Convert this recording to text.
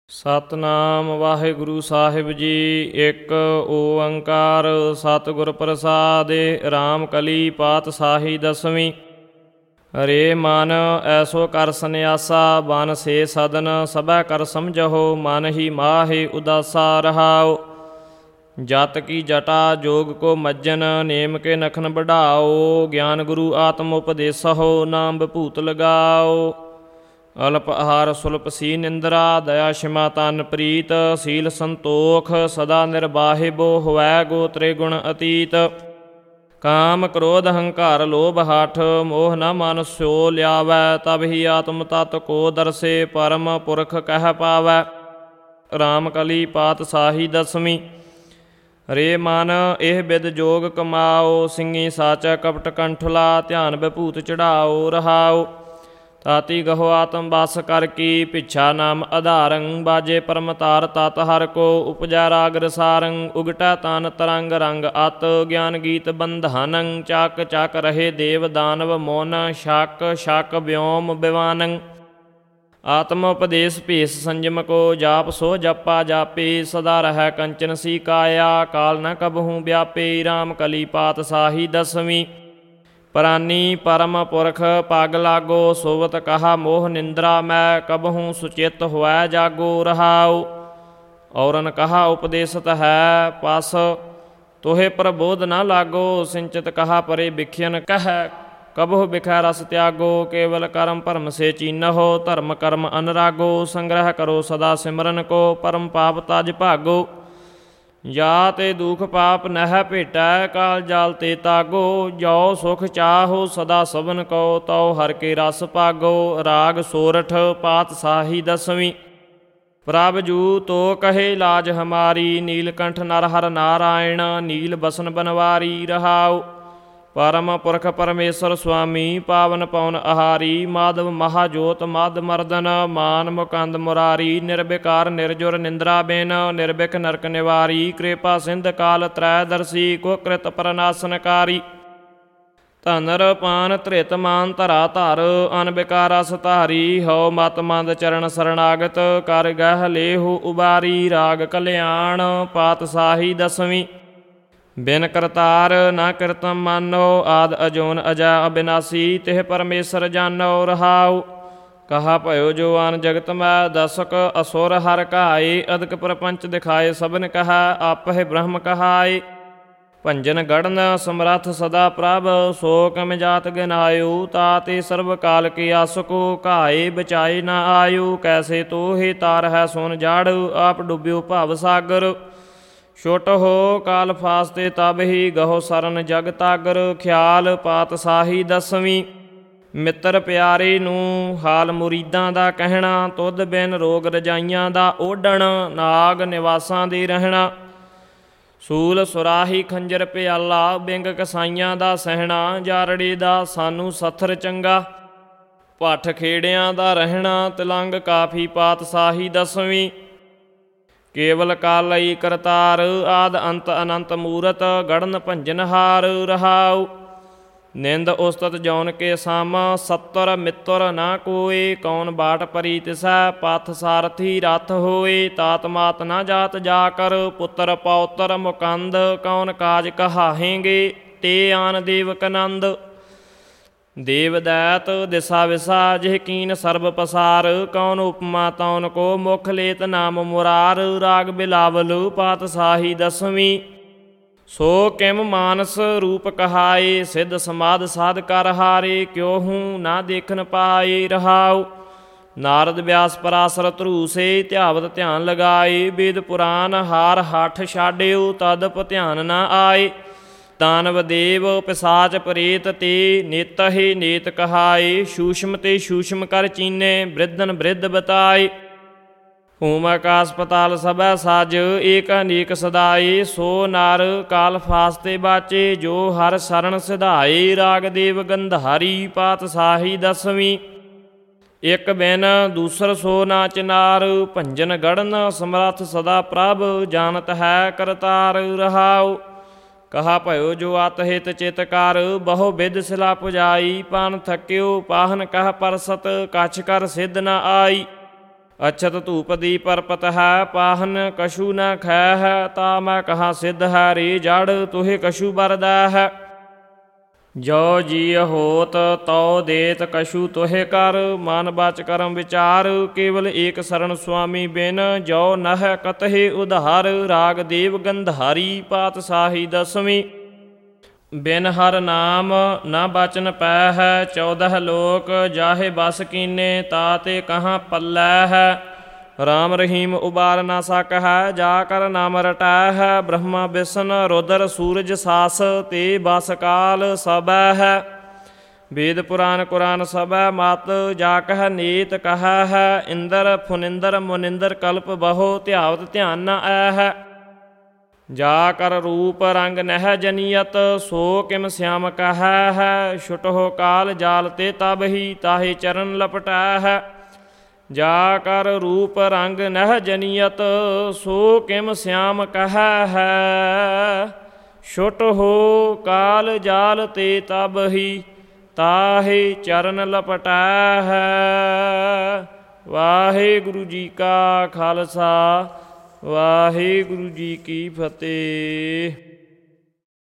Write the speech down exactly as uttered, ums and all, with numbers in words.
ਸਤਿਨਾਮ ਵਾਹਿਗੁਰੂ ਸਾਹਿਬ ਜੀ। ਇੱਕ ਓੰਕਾਰ ਸਤਿਗੁਰ ਪ੍ਰਸਾਦਿ। ਰਾਮ ਕਲੀ ਪਾਤਸ਼ਾਹੀ ਦਸਵੀਂ। ਰੇ ਮਨ ਐਸੋ ਕਰ ਸੰਨਿਆਸਾ, ਬਨ ਸੇ ਸਦਨ ਸਭੈ ਕਰ ਸਮਝਹੁ, ਮਨ ਹੀ ਮਾਹਿ ਉਦਾਸਾ ਰਹਾਉ। ਜਤ ਕੀ ਜਟਾ ਜੋਗ ਕੋ ਮੱਜਨ, ਨੇਮ ਕੇ ਨਖਨ ਬਢਾਓ। ਗਿਆਨ ਗੁਰੂ ਆਤਮ ਉਪਦੇਸਹੁ, ਨਾਮ ਬਭੂਤ ਲਗਾਓ। ਅਲਪ ਆਹਾਰ ਸੁਲਪ ਸੀ ਨਿੰਦਰਾ, ਦਇਆ ਸ਼ਿਮਾ ਤਨ ਪ੍ਰੀਤ। ਸੀਲ ਸੰਤੋਖ ਸਦਾ ਨਿਰਬਾਹਿਬੋ, ਹੋਵੈ ਗੋ ਤ੍ਰਿਗੁਣ ਅਤੀਤ। ਕਾਮ ਕ੍ਰੋਧ ਹੰਕਾਰ ਲੋਭ ਹਠ, ਮੋਹ ਨ ਮਨ ਸਿਓ ਲਿਆਵੈ। ਤਬ ਹੀ ਆਤਮ ਤਤ ਕੋ ਦਰਸੇ, ਪਰਮ ਪੁਰਖ ਕਹਿ ਪਾਵੈ। ਰਾਮ ਕਲੀ ਪਾਤਸ਼ਾਹੀ ਦਸਵੀਂ। ਰੇ ਮਨ ਇਹ ਬਿਦ ਜੋਗ ਕਮਾਓ, ਸਿੰਘੀ ਸਾਚਾ ਕਪਟ ਕੰਠਲਾ। ਧਿਆਨ ਵਿਭੂਤ ਚੜਾਓ ਰਹਾਓ। ਤਾਤੀ ਗਹੋ ਆਤਮ ਬਸ ਕਰ ਕੀ, ਪਿਛਾ ਨਾਮ ਆਧਾਰੰ। ਬਾਜੇ ਪਰਮ ਤਾਰ ਤਤ ਹਰ ਕੋ, ਉਪਜੈ ਰਾਗ ਰਸਾਰੰ। ਉਗਟੈ ਤਨ ਤਰੰਗ ਰੰਗ ਅਤ, ਗਿਆਨ ਗੀਤ ਬੰਧਾਨੰ। ਚੱਕ ਚੱਕ ਰਹੇ ਦੇਵ ਦਾਨਵ ਮੋਨ, ਸ਼ਕ ਸ਼ਕ ਵਿਓਮ ਬਿਵਾਨੰ। ਆਤਮ ਉਪਦੇਸ ਭੇਸ ਸੰਜਮ ਕੋ, ਜਾਪ ਸੋ ਜਪਾ ਜਾਪੇ। ਸਦਾ ਰਹਿ ਕੰਚਨ ਸੀ ਕਾਇਆ, ਕਾਲ ਨ ਕਬਹੂ ਵਿਆਪੇ। ਰਾਮ ਕਲੀ ਪਾਤਸ਼ਾਹੀ ਦਸਵੀਂ। ਪ੍ਰਾਨੀ ਪਰਮ ਪੁਰਖ ਪਗ ਲਾਗੋ, ਸੋਵਤ ਕਹਾ ਮੋਹ ਨਿੰਦਰਾ ਮੈਂ। ਕਬਹੂ ਸੁਚਿਤ ਹੋਵੈ ਜਾਗੋ ਰਹਾਉ। ਔਰਨ ਕਹਾ ਉਪਦੇਸਤ ਹੈ ਪਸ, ਤੋਹੇ ਪ੍ਰਬੋਧ ਨ ਲਾਗੋ। ਸਿੰਚਿਤ ਕਹਾ ਪਰੇ ਬਿਖਿਅਨ ਕਹਿ, ਕਬਹੁ ਬਿਖੈ ਰਸ ਤਿਆਗੋ। ਕੇਵਲ ਕਰਮ ਭਰਮ ਸੇ ਚੀਨਹੁ, ਧਰਮ ਕਰਮ ਅਨਰਾਗੋ। ਸੰਗ੍ਰਹਿ ਕਰੋ ਸਦਾ ਸਿਮਰਨ ਕੋ, ਪਰਮ ਪਾਪ ਤਜ ਭਾਗੋ। ਜਾ ਤੇ ਦੁਖ ਪਾਪ ਨਹਿ ਭੇਟੈ, ਕਾਲ ਜਾਲ ਤੇ ਤਾਗੋ। ਜੋ ਸੁਖ ਚਾਹੋ ਸਦਾ ਸਭਨ ਕੋ, ਤਉ ਹਰਿ ਕੇ ਰਸ ਪਾਗੋ। ਰਾਗ ਸੋਰਠ ਪਾਤਸ਼ਾਹੀ ਦਸਵੀਂ। ਪ੍ਰਭ ਜੂ ਤੋ ਕਹੇ ਲਾਜ ਹਮਾਰੀ, ਨੀਲਕੰਠ ਨਰ ਹਰਿ ਨਾਰਾਇਣ। ਨੀਲ ਬਸਨ ਬਨਵਾਰੀ ਰਹਾਉ। ਪਰਮ ਪੁਰਖ ਪਰਮੇਸ਼ਰ ਸੁਆਮੀ, ਪਾਵਨ ਪਵਨ ਆਹਾਰੀ। ਮਾਧਵ ਮਹਾਜੋਤ ਮਦ ਮਰਦਨ, ਮਾਨ ਮੁਕੰਦ ਮੁਰਾਰੀ। ਨਿਰਵਿਕਾਰ ਨਿਰਜੁਰ ਨਿੰਦਰਾ ਬਿਨ, ਨਿਰਵਿਖ ਨਰਕ ਨਿਵਾਰੀ। ਕਿਰਪਾ ਸਿੰਧ ਕਾਲ ਤਰੈ ਦਰਸੀ, ਕੁਕ੍ਰਿਤ ਪ੍ਰਨਾਸਨਕਾਰੀ। ਧਨਰ ਪਾਨ ਧ੍ਰਿਤ ਮਾਨ ਧਰਾ ਧਰ, ਅਨ ਵਿਕਾਰ ਰਸ ਧਾਰੀ। ਹਉ ਮਤ ਮੰਦ ਚਰਨ ਸਰਣਾਗਤ, ਕਰ ਗਹਿ ਲੇਹੁ ਉਬਾਰੀ। ਰਾਗ ਕਲਿਆਣ ਪਾਤਸ਼ਾਹੀ ਦਸਵੀਂ। ਬਿਨ ਕਰਤਾਰ ਨਾ ਕਿਰਤਮ ਮਾਨੋ, ਆਦ ਅਜੋਨ ਅਜੈ ਅਬਿਨਾਸੀ। ਤਿਹ ਪਰਮੇਸ਼ਰ ਜਾਨੋ ਰਹਾਉ। ਕਹਾ ਭਇਓ ਜੋ ਆਨ ਜਗਤ ਮੈਂ, ਦਸਕ ਅਸੁਰ ਹਰਿ ਘਾਏ। ਅਦਕ ਪ੍ਰਪੰਚ ਦਿਖਾਏ ਸਭਨ ਕਹੈ, ਆਪਹਿ ਬ੍ਰਹਮ ਕਹਾਏ। ਭੰਜਨ ਗੜਨ ਸਮਰੱਥ ਸਦਾ ਪ੍ਰਭ, ਸੋ ਕਮ ਜਾਤ ਗਿਨਾਇਓ। ਤਾਤੇ ਸਰਬ ਕਾਲ ਕੇ ਆਸਕੋ, ਘਾਏ ਬਚਾਏ ਨਾ ਆਇਓ। ਕੈਸੇ ਤੋਹੇ ਤਾਰ ਹੈ ਸੋਨ ਜਾੜ, ਆਪ ਡੁੱਬਿਓ ਭਵ ਸਾਗਰ। ਛੁਟ ਹੋ ਕਾਲ ਫਾਸਤੇ ਤਬ ਹੀ, ਗਹੋ ਸਰਨ ਜਗ ਤਾਗਰ। ਖਿਆਲ ਪਾਤਸ਼ਾਹੀ ਦਸਵੀਂ। ਮਿੱਤਰ ਪਿਆਰੇ ਨੂੰ ਹਾਲ ਮੁਰੀਦਾਂ ਦਾ ਕਹਿਣਾ, ਤੁਧ ਬਿਨ ਰੋਗ ਰਜਾਈਆਂ ਦਾ ਓਢਣ। ਨਾਗ ਨਿਵਾਸਾਂ ਦੇ ਰਹਿਣਾ, ਸੂਲ ਸੁਰਾਹੀ ਖੰਜਰ ਪਿਆਲਾ। ਬਿੰਗ ਕਸਾਈਆਂ ਦਾ ਸਹਿਣਾ, ਜਾਰੜੇ ਦਾ ਸਾਨੂੰ ਸੱਥਰ ਚੰਗਾ। ਭੱਠ ਖੇੜਿਆਂ ਦਾ ਰਹਿਣਾ, ਤਿਲੰਗ ਕਾਫੀ ਪਾਤਸ਼ਾਹੀ ਦਸਵੀਂ। ਕੇਵਲ ਕਾਲਈ ਕਰਤਾਰ, ਆਦ ਅੰਤ ਅਨੰਤ ਮੂਰਤ। ਗੜਨ ਭੰਜਨਹਾਰ ਰਹਾਉ। ਨਿੰਦ ਉਸਤਤ ਜੌਨ ਕੇ ਸਾਮ, ਸੱਤਰ ਮਿੱਤਰ ਨਾ ਕੋਏ। ਕੌਣ ਬਾਟ ਪਰੀ ਤਿਸੈ, ਪਥ ਸਾਰਥੀ ਰਥ ਹੋਏ। ਤਾਤ ਮਾਤ ਨਾ ਜਾਤ ਜਾ ਕਰ, ਪੁੱਤਰ ਪੌਤਰ ਮੁਕੰਦ। ਕੌਣ ਕਾਜ ਕਹਾਹੇਂਗੇ, ਤੇ ਆਨ ਦੇਵ ਕਨੰਦ। ਦੇਵ ਦੈਤ ਦਿਸਾ ਵਿਸਾ, ਜਿਹ ਕੀਨ ਸਰਬ ਪਸਾਰ। ਕੌਣ ਉਪਮਾ ਤੌਨ ਕੋ, ਮੁਖ ਲੇਤ ਨਾਮ ਮੁਰਾਰ। ਰਾਗ ਬਿਲਾਵਲ ਪਾਤਸ਼ਾਹੀ ਦਸਵੀਂ। ਸੋ ਕਿਮ ਮਾਨਸ ਰੂਪ ਕਹਾਏ, ਸਿੱਧ ਸਮਾਧ ਸਾਧ ਕਰ ਹਾਰੇ। ਕਿਉਹੂ ਨਾ ਦੇਖਨ ਪਾਏ ਰਹਾਉ। ਨਾਰਦ ਵਿਆਸ ਪਰਾਸਰ ਧਰੂਸੇ, ਧਿਆਵਤ ਧਿਆਨ ਲਗਾਏ। ਵੇਦ ਪੁਰਾਨ ਹਾਰ ਹੱਠ ਛਾਡਿਓ, ਤਦਪ ਧਿਆਨ ਨਾ ਆਏ। ਦਾਨਵ ਦੇਵ ਪਿਸਾਚ ਪ੍ਰੇਤ ਤੇ, ਨੇਤਹਿ ਨੇਤ ਕਹਾਏ। ਸੂਸ਼ਮ ਤੇ ਸੂਸ਼ਮ ਕਰ ਚੀਨੇ, ਬ੍ਰਿਧਨ ਬ੍ਰਿਧ ਬਤਾਏ। ਭੂਮ ਆਕਾਸ ਪਤਾਲ ਸਭੈ ਸਾਜ, ਏਕ ਅਨੇਕ ਸਦਾਏ। ਸੋ ਨਰ ਕਾਲ ਫਾਸਤੇ ਬਾਚੇ, ਜੋ ਹਰ ਸਰਣ ਸਿਧਾਏ। ਰਾਗ ਦੇਵ ਗੰਧਾਰੀ ਪਾਤਸ਼ਾਹੀ ਦਸਵੀਂ। ਇਕ ਬਿਨ ਦੂਸਰ ਸੋ ਨਾ ਚਿਨਾਰ, ਭੰਜਨ ਗੜਨ ਸਮਰੱਥ ਸਦਾ ਪ੍ਰਭ। ਜਾਨਤ ਹੈ ਕਰਤਾਰ ਰਹਾਉ। ਕਹਾ ਭਇਓ ਜੋ ਅਤ ਹਿਤ ਚਿਤ ਕਰ, ਬਹੁ ਬਿਦ ਸਿਲਾ ਪੁਜਾਈ। ਪਨ ਥਕਿਓ ਪਾਹਨ ਕਹ ਪਰਸਤ, ਕਛ ਕਰ ਸਿੱਧ ਨ ਆਈ। ਅਛਤ ਧੂਪ ਦੀ ਪਰਪਤ ਹੈ, ਪਾਹਨ ਕਛੂ ਨ ਖੈ ਹੈ। ਤਾ ਮੈਂ ਕਹਾ ਸਿੱਧ ਹੈ, ਰੇ ਜੜ ਤੁਹੇ ਕਛੂ ਬਰਦੈ ਹੈ। ਜੋ ਜੀ ਹੋਤ ਤਉ ਦੇਤ ਕਛੂ ਤੁਹੇ ਕਰ, ਮਨ ਬਚ ਕਰਮ ਵਿਚਾਰ। ਕੇਵਲ ਏਕ ਸਰਣ ਸੁਆਮੀ ਬਿਨ, ਜੋ ਨਹਿ ਕਤਹਿ ਉਧਾਰ। ਰਾਗ ਦੇਵ ਗੰਧਾਰੀ ਪਾਤਸ਼ਾਹੀ ਦਸਵੀਂ। ਬਿਨ ਹਰ ਨਾਮ ਨਾ ਬਚਨ ਪੈ ਹੈ, ਚੌਦਹ ਲੋਕ ਜਾਹੇ ਬਸ ਕੀਨੇ। ਤਾ ਤੇ ਕਹਾਂ ਪੱਲੈ ਹੈ, ਰਾਮ ਰਹੀਮ ਉਬਾਰ ਨਾ ਸਕ ਹੈ। ਜਾ ਕਰ ਨਾਮ ਰਟੈ ਹੈ, ਬ੍ਰਹਮਾ ਬਿਸ਼ਨ ਰੁਦਰ ਸੂਰਜ ਸਾਸ। ਤੇ ਬਸ ਕਾਲ ਸਬੈ ਹੈ, ਵੇਦ ਪੁਰਾਨ ਕੁਰਾਨ ਸਬੈ ਮਤ। ਜਾ ਕਹ ਨੀਤ ਕਹੈ ਹੈ, ਇੰਦਰ ਫੁਨਿੰਦਰ ਮੁਨਿੰਦਰ ਕਲਪ ਬਹੁ। ਧਿਆਵਤ ਧਿਆਨ ਨ ਐ ਹੈ, ਜਾ ਕਰ ਰੂਪ ਰੰਗ ਨਹਿ ਜਨੀਅਤ। ਸੋ ਕਿਮ ਸਿਆਮ ਕਹੈ ਹੈ, ਛੁਟਹੁ ਕਾਲ ਜਾਲ ਤੇ ਤਬਹੀ। ਤਾਹੇ ਚਰਨ ਲਪਟੈ ਹੈ, ਜਾ ਕਰ ਰੂਪ ਰੰਗ ਨਹਿ ਜਨੀਅਤ। ਸੋ ਕਿਮ ਸਿਆਮ ਕਹੈ ਹੈ, ਛੁਟਹੁ ਕਾਲ ਜਾਲ ਤੇ ਤਬਹੀ। ਤਾਹੇ ਚਰਨ ਲਪਟੈ ਹੈ। ਵਾਹਿਗੁਰੂ ਜੀ ਕਾ ਖਾਲਸਾ, ਵਾਹਿਗੁਰੂ ਜੀ ਕੀ ਫਤਿਹ।